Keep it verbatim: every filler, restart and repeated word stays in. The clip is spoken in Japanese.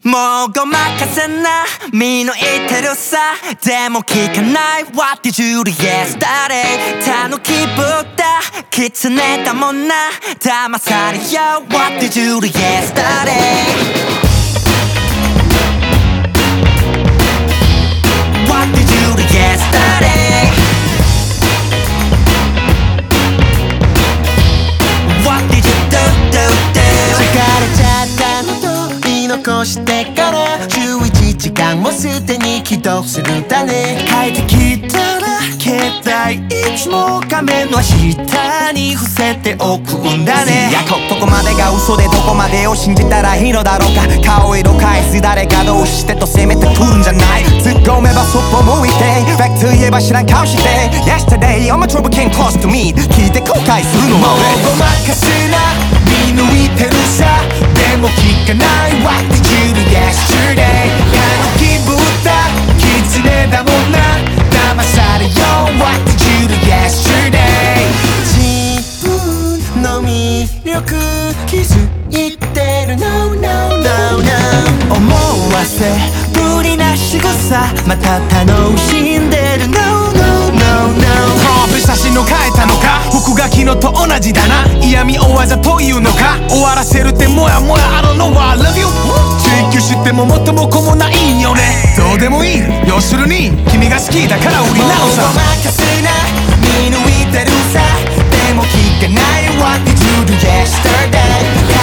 もうごまかせな見抜いてるさでも聞かない What did you do yesterday たぬきぶったキツネだもんな騙されよ What did you do yesterday What did you do yesterday What did you do do do 疲れちゃったのと言い残してからじゅういちじかんもすでに起動するだね帰ってきたら携帯いつも画面の下に伏せておくんだねいやここまでが嘘でどこまでを信じたらいいのだろうか顔色返す誰かどうしてと攻めてくるんじゃない突っ込めばそっぽ向いて Back to 言えば知らん顔して Yesterday all my trouble came close to me 聞いて後悔するのもうごまかすな見抜いてるさでも聞かない What did you do yesterday やる気ぶったキツネだもんな騙されよ What did you do yesterday 自分の魅力気づいてる No no no no 思わせぶりな仕草また楽しんでる No no no no 写真を変えたのか服が昨日と同じだな嫌味大技というのか終わらせるってもやもや I don't know why I love you 追求しても元も子もないよねどうでもいい要するに君が好きだから売り直さもうごまかすな見抜いてるさでも聞かない What did you do yesterday